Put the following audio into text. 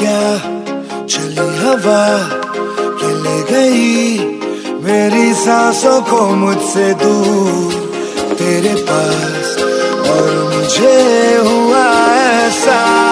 क्या चली हवा कि ले गई मेरी सांसों को मुझसे दूर तेरे पास, और मुझे हुआ ऐसा